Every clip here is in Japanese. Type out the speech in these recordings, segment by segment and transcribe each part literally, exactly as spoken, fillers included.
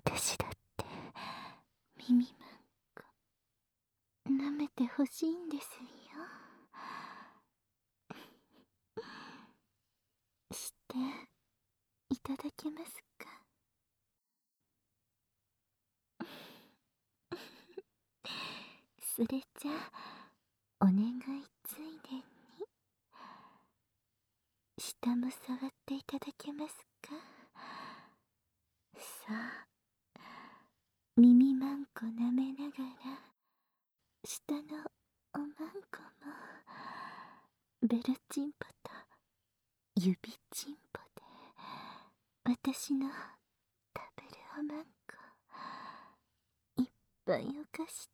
私だって耳マンコ舐めてほしいんですよ。していただけますか？それじゃあお願いついでに下も触っていただけますか？さあ、耳マンコ舐めながら下のおまんこもベルチンポと指チンポで私の食べるおまんこいっぱいおかして。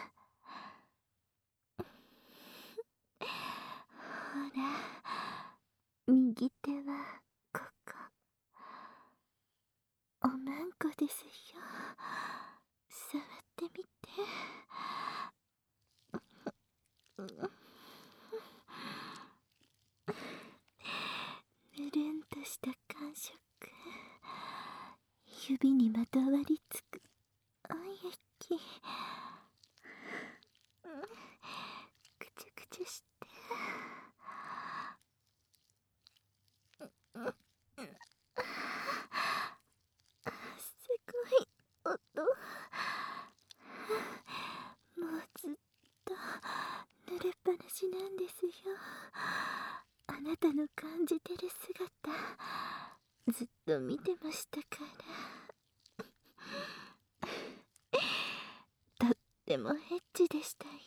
ほら、右手はここおまんこですよ。触ってみて。ぬるんとした感触、指にまとわりつくお液、くちゅくちゅして、すごい音。もうずっと濡れっぱなしなんですよ。あなたの感じてる姿ずっと見てましたから。とってもエッチでしたよ。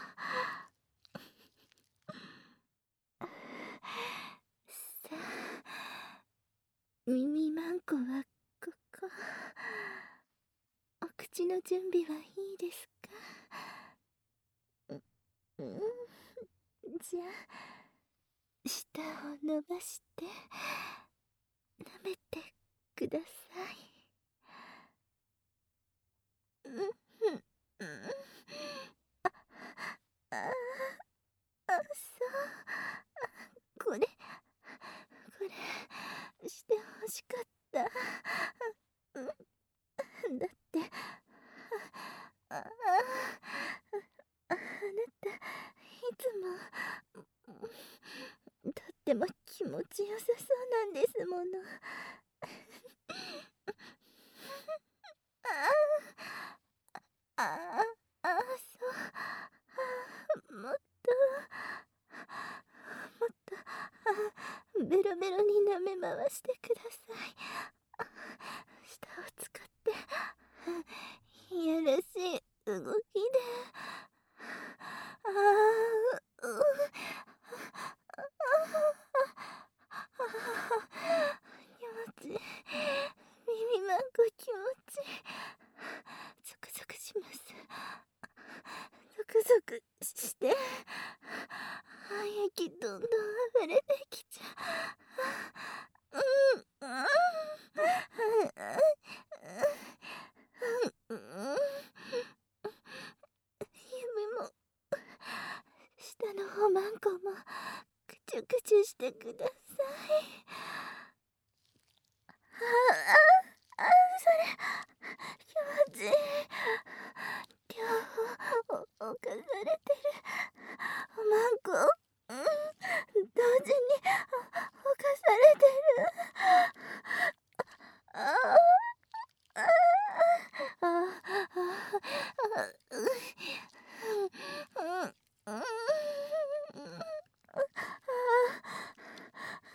さあ、耳マンコはここ。お口の準備はいいですか？うん、じゃあ舌を伸ばして舐めてください。うんうんうん、ああ、そう、これこれしてほしかった。うん、だってああ、あなたいつもとっても気持ちよさそうなんですもの。ああ、ああ、そう、もっともっとあベロベロに舐め回してください。舌を使っていやらしい動きで。ああ、う気持ちいい。耳マンコ気持ちいい。ゾクゾクします。ゾクゾクして液どんどん溢れてきちゃう。うんうんうんうん、指も下のおまんこもくちゅくちゅしてください。ああ、あ、それ気持ちいい。両方おかされてるおまんこ、うん、同時におかされてる。ああああああ、うんうんうん、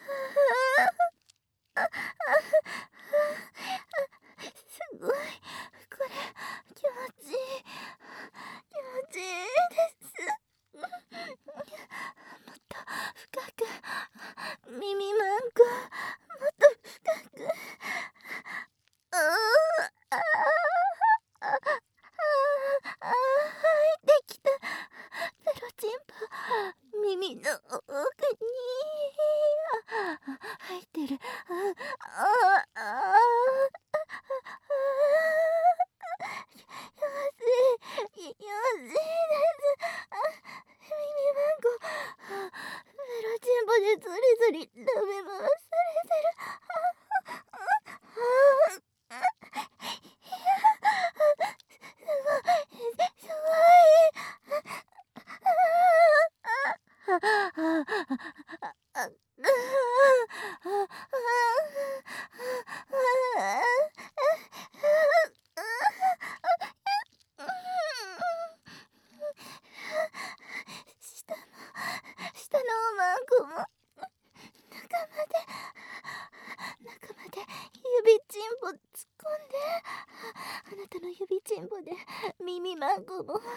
突っ込んで、あなたの指ちんぼで耳マンコもおまんこも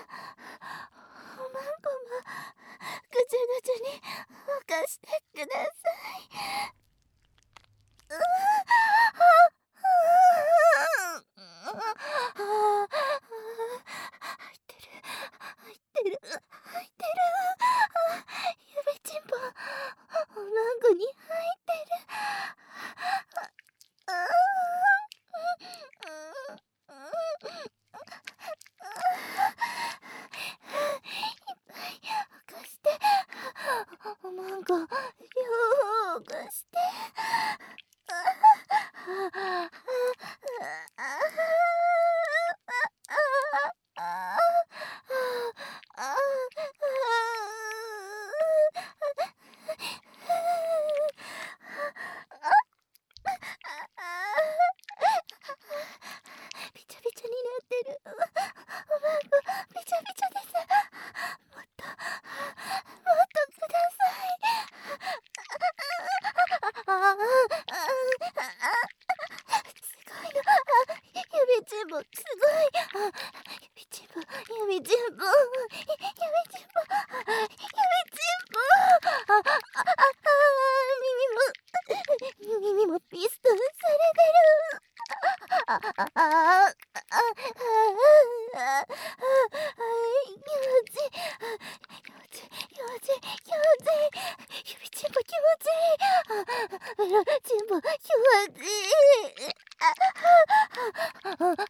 ぐちゅぐちゅに沸かしてください。うあ入ってる入ってる入ってる、指ちんぼおまんこに入ってる。あ貸して、おまんこよう貸して。びちゃびちゃになってる。おまんこびちゃびちゃです。もっともっとください。あああすごいの。指ちんぼすごい。指ちんぼ指ちんぼ指ちんぼ指ちんぼあああ耳も耳もピストンされてる。あああああああ気持ちいい気持ちいい気持ちいい気持ちいい。指ちんぼ気持ちいい。ベロちんぼ気持ちいい。ああああああ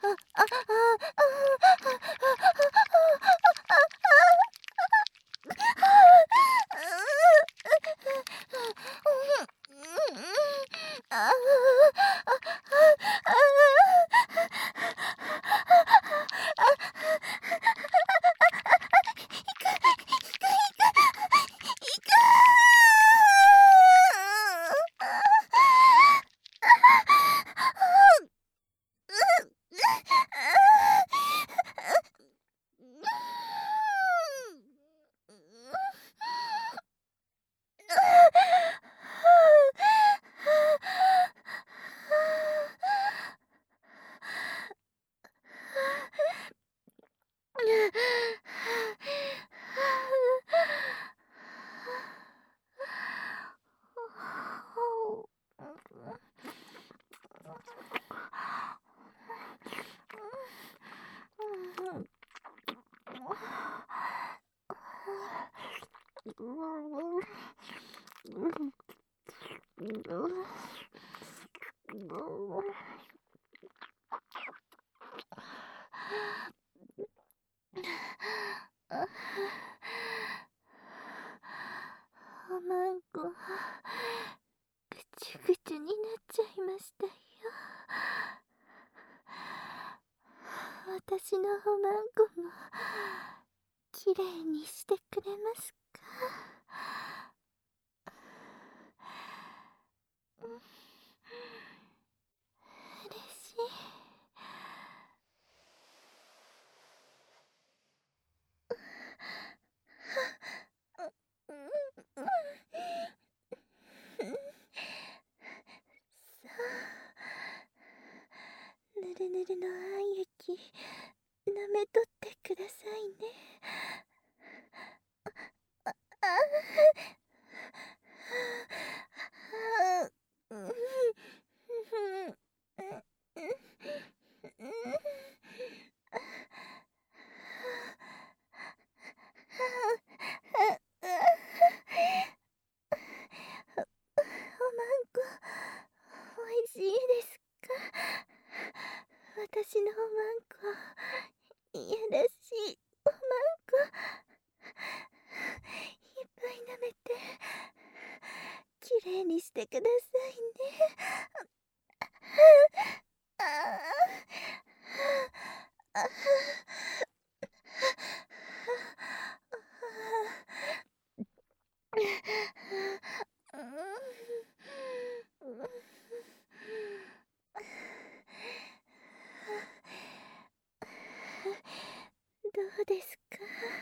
おまんこぐちゅぐちゅになっちゃいましたよ。私のおまんこもきれいにしてくれますか。嬉しい。ぬるぬるのあん液舐めとってくださいね。ああおまんこおいしいですか。私のおまんこいやらしいおまんこいっぱい舐めてきれいにしてくださいね。あああどうですか。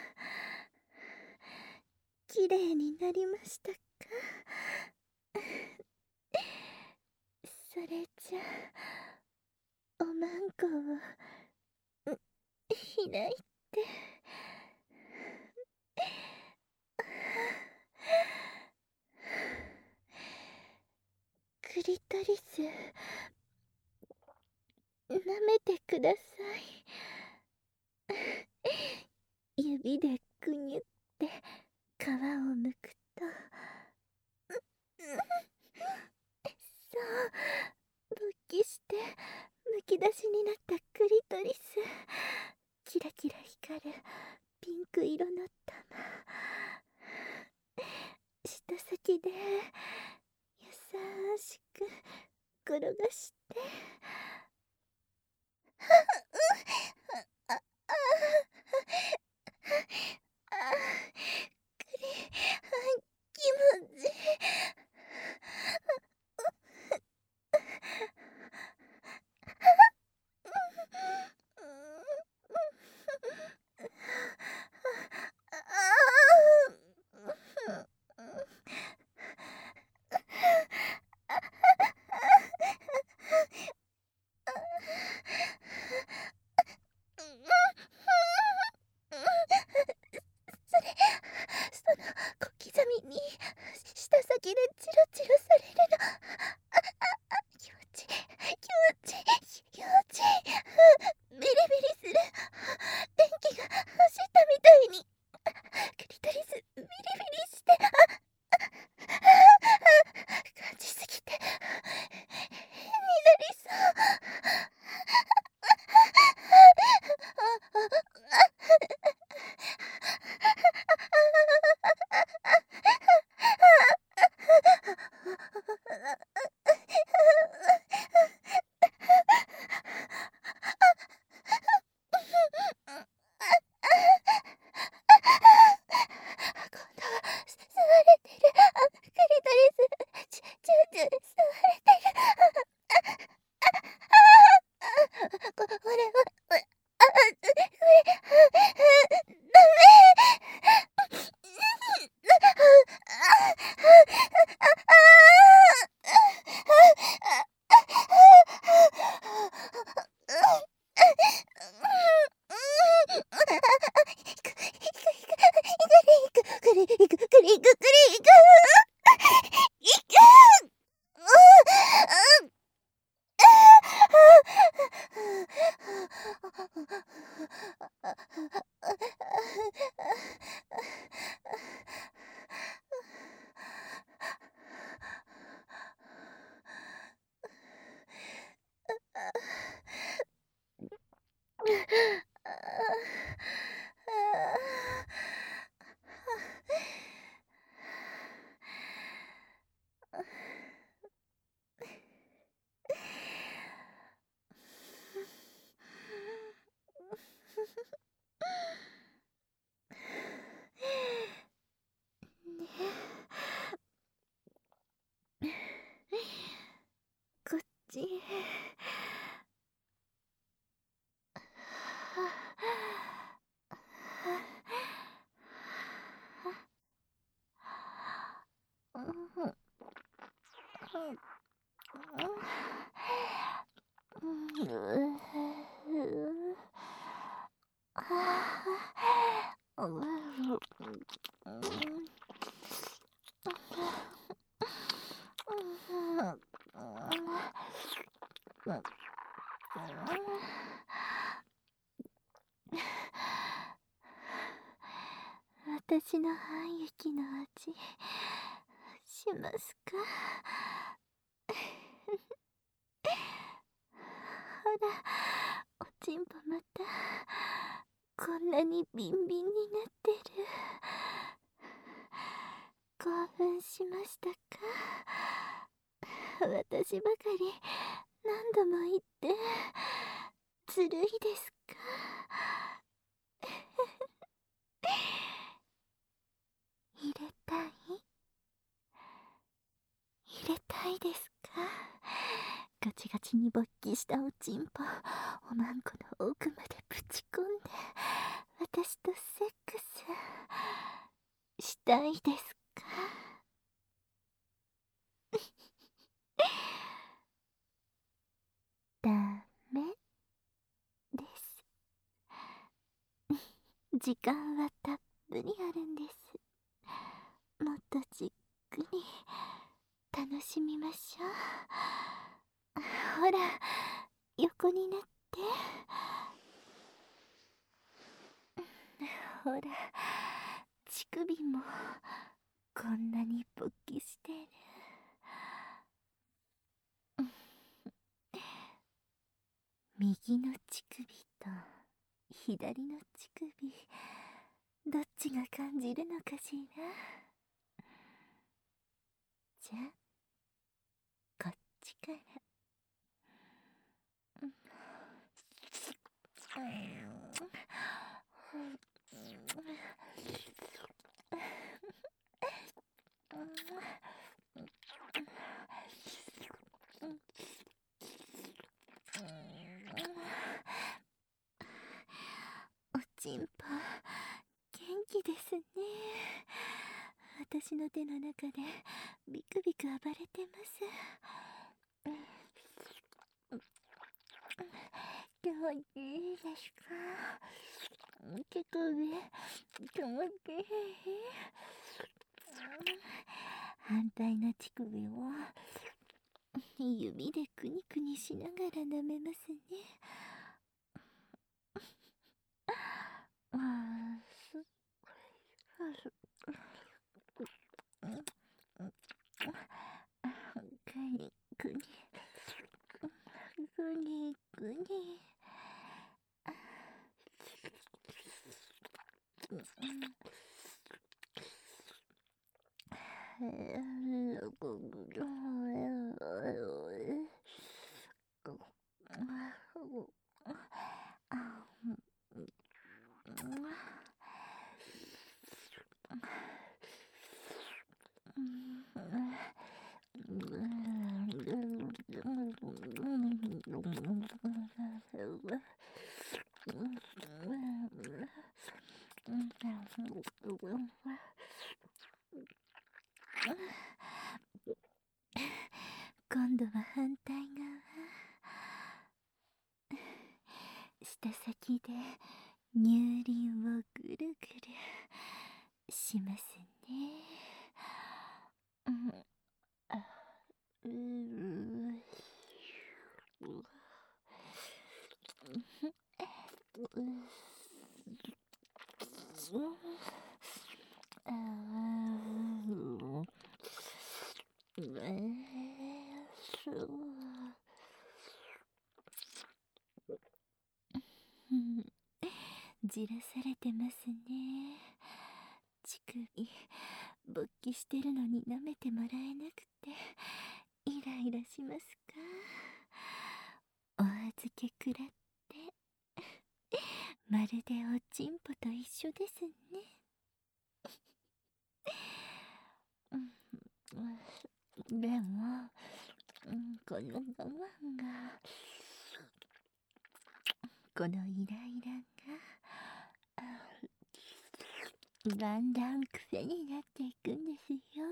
きれいになりましたか。それじゃまんこを開いて、クリトリス舐めてください。指でくにゅって皮をむくと、そう勃起してむき出しになったクリトリス、キラキラ光るピンク色の玉、舌先で優しく転がして、あああくり気持ちいい。その小刻みに舌先でチロチロされるの、あああ気持ちいい気持ちいい気持ちいい、ビリビリする、電気が走ったみたいにクリトリスビリビリして、あ感じすぎて変になりそう。今度は吸われてる、あクリトリスチュチュチュ吸われてる、ここれはああこれダメ。クリクリクリクリクリクいくこっちへ。私の半雪の味しますか？ほら、おちんぽまたこんなにビンビンになってる。興奮しましたか？私ばかり何度も言ってずるいですか？入れたい？入れたいですか？ガチガチに勃起したおちんぽおまんこの奥までぶち込んで私とセックスしたいですか？ダメ。 時間はたっぷりあるんです。もっとじっくり楽しみましょう。ほら、横になって。ほら、乳首もこんなに勃起してる。右の乳首と左の乳首、どっちが感じるのかしら。じゃあこっちから。おちんぽ元気ですね。私の手の中でビクビク暴れてます。気持ちいいですか？手首気持ちいい。反対の乳首を指でくにくにしながら舐めますね。あーすくにくにくにくに。今度は反対側。舌先で乳輪をぐるぐるしますね。うんあうーあーうんじらされてますね。乳首勃起してるのに舐めてもらえなくてイライラしますか？お預けくらってまるでおちんぽと一緒ですね。でも、うん、この我慢がこのイライラがだんだん癖になっていくんですよ。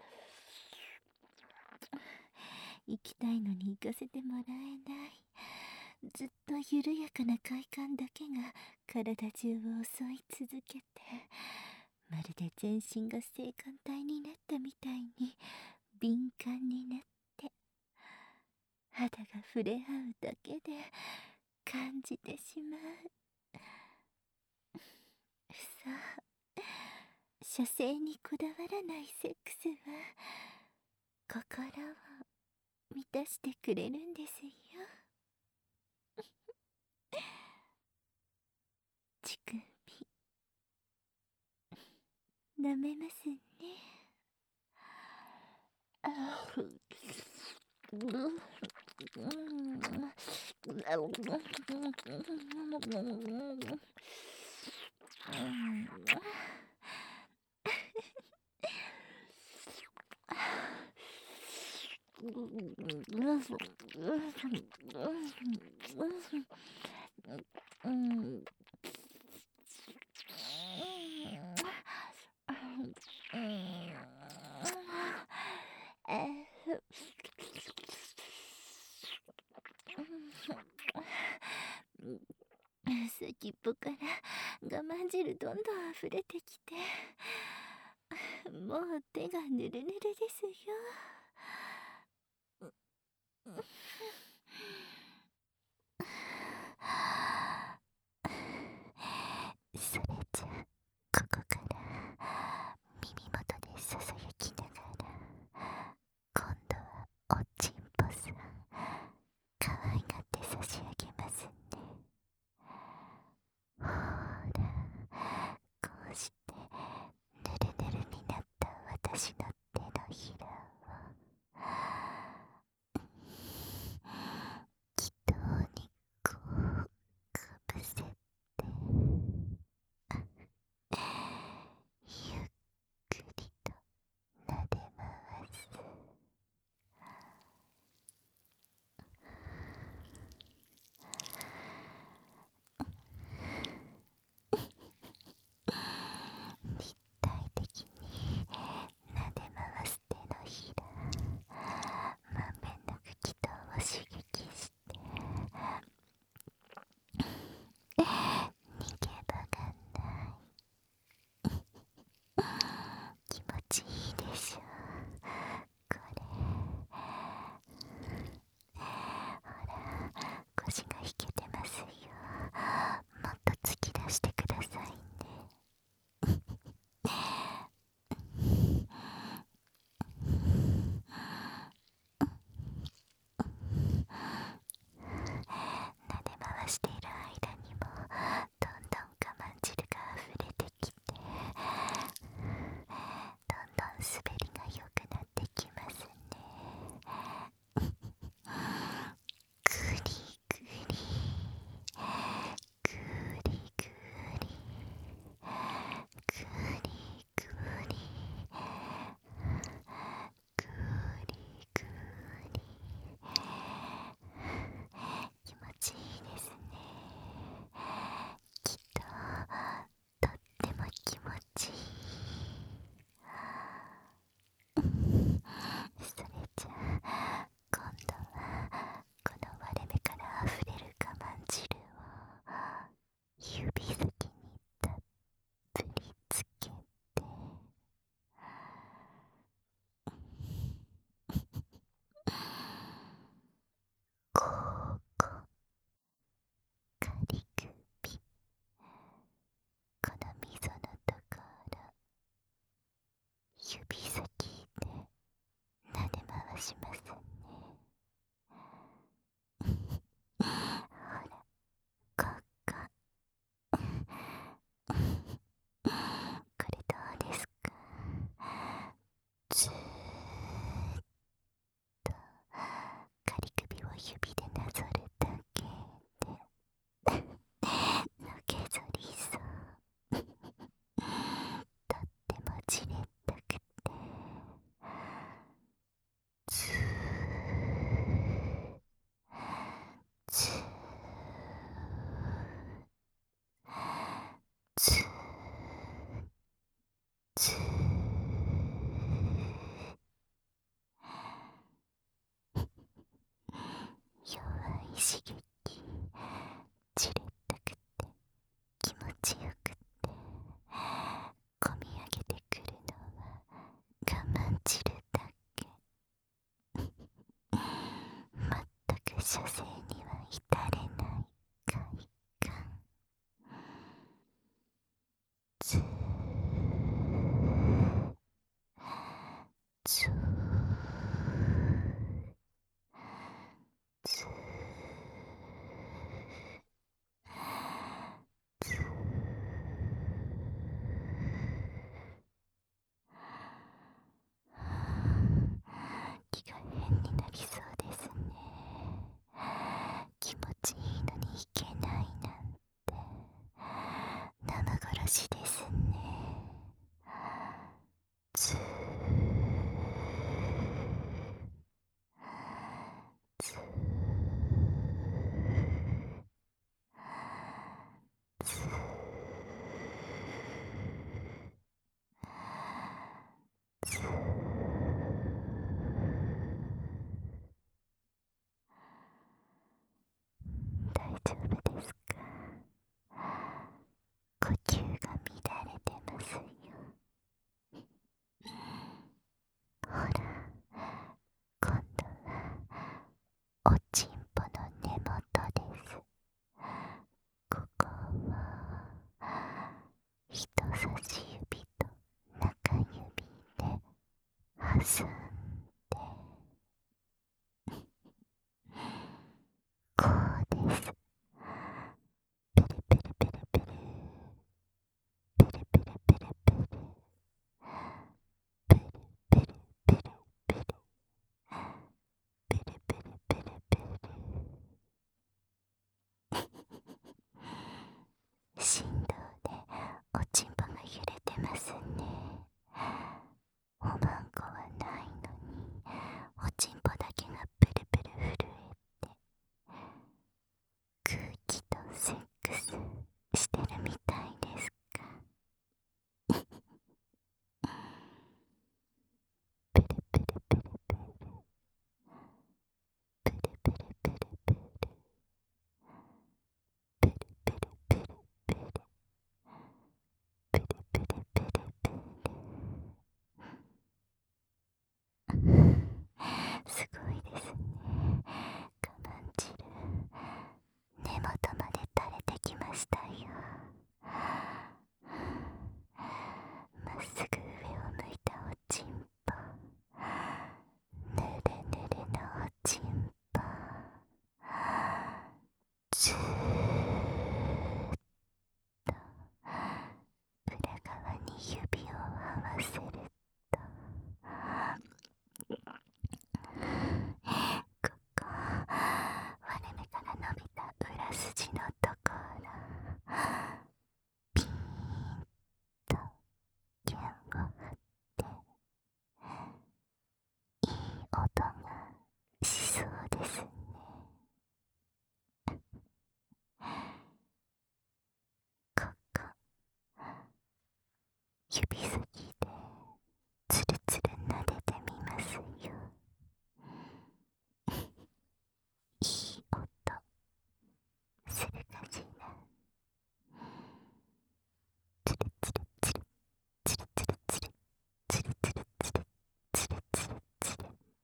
行きたいのに行かせてもらえない、ずっと緩やかな快感だけが体中を襲い続けて、まるで全身が性感帯になったみたいに敏感になって、肌が触れ合うだけで感じてしまう。さあ、射精にこだわらないセックスは心を満たしてくれるんですよ。乳首舐めますね。あふうん先っぽから我慢汁どんどん溢れてきて、もう手がぬるぬるですよ。それじゃここから耳元でささやきながら、今度はおちんぽさんかわいがって差し上げますね。ほら、こうしてぬるぬるになった私の手のひらを気筒にこうかぶせて、ゆっくりと撫で回す。立体的に撫で回す手のひら、まんべんなく気筒を刺激して逃げ場がない。気持ちいいでしょこれ。ほら、腰が引けてますよ。もっと突き出してくださいね。撫で回している間にもどんどん我慢汁が溢れてきて、どんどん滑りが良くなってきますね。グリグリグリグリグリグリグリ気持ちいいですね。きっととっても気持ちいい。それじゃあ今度はこの割れ目からあふれる我慢汁を指先にたっぷりつけて、ここカリ首、この溝のところ指先で撫で回しますね。ほら、こここれどうですか。ずーっと仮首を指でなぞるだけでのけぞりそう。とってもじれったくて、ずーずーずーずー弱い刺激、じれったくて気持ちよくて、こみ上げてくるのは我慢汁だけ。まったく射精には至れない快感。ずーずーずーずー気が変になりそうですね。気持ちいいのにいけないなんて生殺しですね。ずーずーずーずー大丈夫ですか。これ人差し指と中指で挟んで、こうです。ペレペレペレペレ、ペレペレペレペレ、ペレペレペレペレ、ペレペレペレペレ。振動でおちんぽが揺れてますね。おまんこはないのに、おちんぽだけがペレペレ震えて、空気とセックスしてるみたいですか。ペレペレペレペレ、ペレペレペレペレ、ペレペレペレペレ、ペレペレペレペレ。すごいですね。我慢汁、根元まで垂れてきましたよ。まっすぐ上を向いたおちんぽ、ぬれぬれのおちんぽ、ずーっと裏側に指を合わせると、ここ割れ目から伸びた裏筋のところ、ピーンと弦を張っていい音がしそうですね。ここ指先でつるつる撫でてみますよ。いい音するかしら。つるつるつるつるつるつるつるつるつるつるつるつる。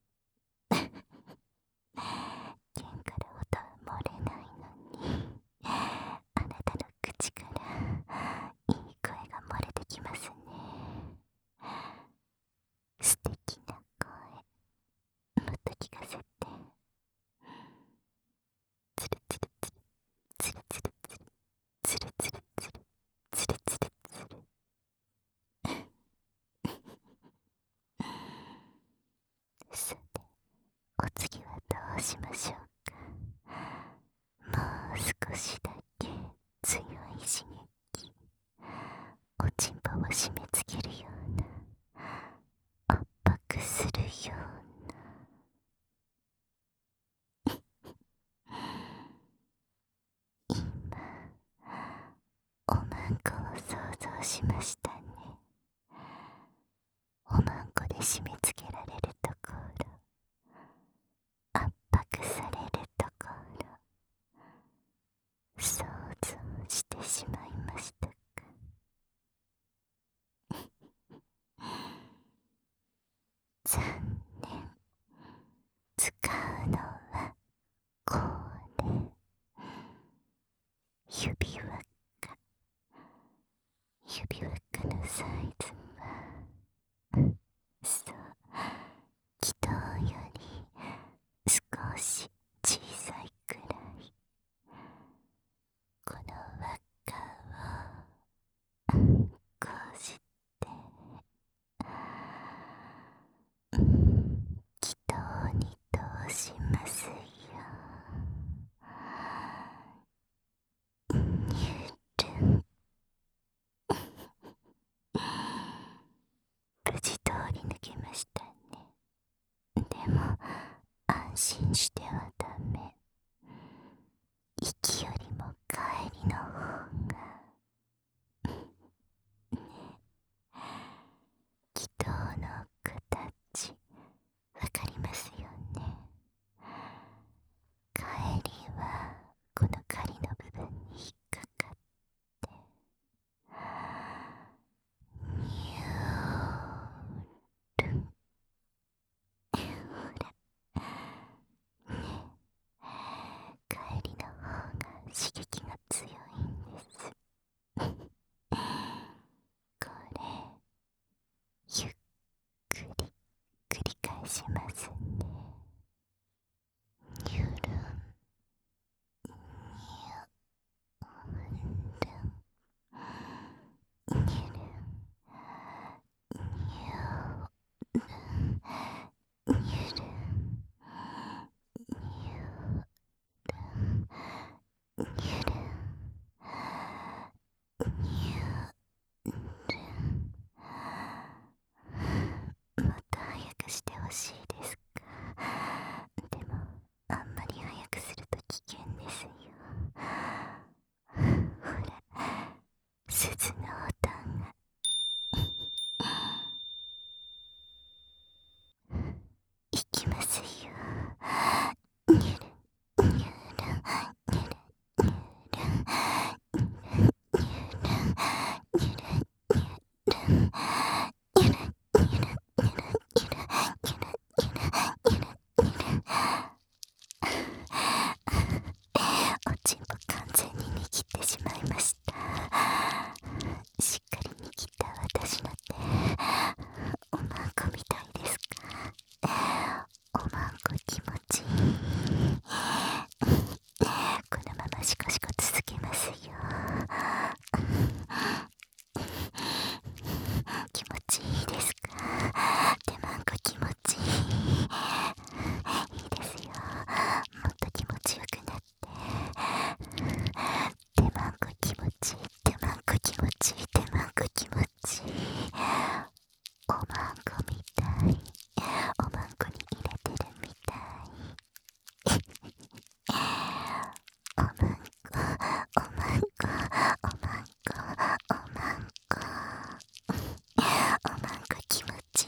弦から音は漏れないのに、あなたの口からいい声が漏れてきますね。素敵な声、もっと聞かせて。つるつるつるつるつるつるつるつるつるつるつるつる。さて、お次はどうしましょうか。もう少しだけ強い刺激、おちんぽを締め付けるような、圧迫するような。今、おまんこを想像しましたね。おまんこで締め付けられるところ、圧迫されるところ、想像してしまいましたか。残念。使うのはこれ。指輪っか。指輪っかのサイズは、そう、軌道より少し小さいくらい。この輪っかをこうして、軌道に通しますよ。にゅるん。無事通り抜けましたね。でも安心してはダメ。行きよりも帰りの方がね。軌道の形わかりますよね。帰りはこの仮の部分に引っかかってにゅーるん。ほらねにゅるにゅるもっと早くしてほしいですか？でもあんまり早くすると危険ですよ。ほら、鈴の音がいきますよ。にゅるにゅるにゅるにゅるおちんぽ完全に握ってしまいました。しっかり握った私の手、おまんこみたいですか？おまんこ気持ちいい。このままシコシコ続けますよ。気持ちいいですか？手まんこ気持ちいい。いいですよ。もっと気持ちよくなって。手まんこ気持ちいい。手まんこ気持ちいい。手まんこ気持ちいい。おまんこみたい。おまんこに入れてるみたい。おまんこ、おまんこ、おまんこ、おまんこ。おまんこ気持ちいい。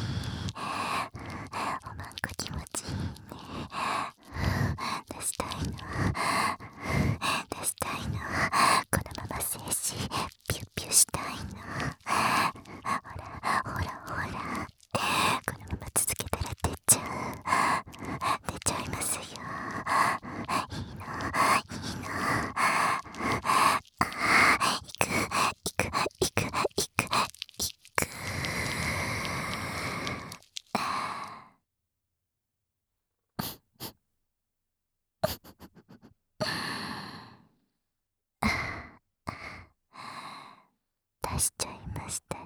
おまんこ気持ちいいね。出したいの。出したいの。このまま静止ピュッピュしたいの。ほらほらほら。このまま続けたら出ちゃう。出ちゃいますよ。いいのいいの。あー、いくいくいくいくいく。出しちゃいましたよ。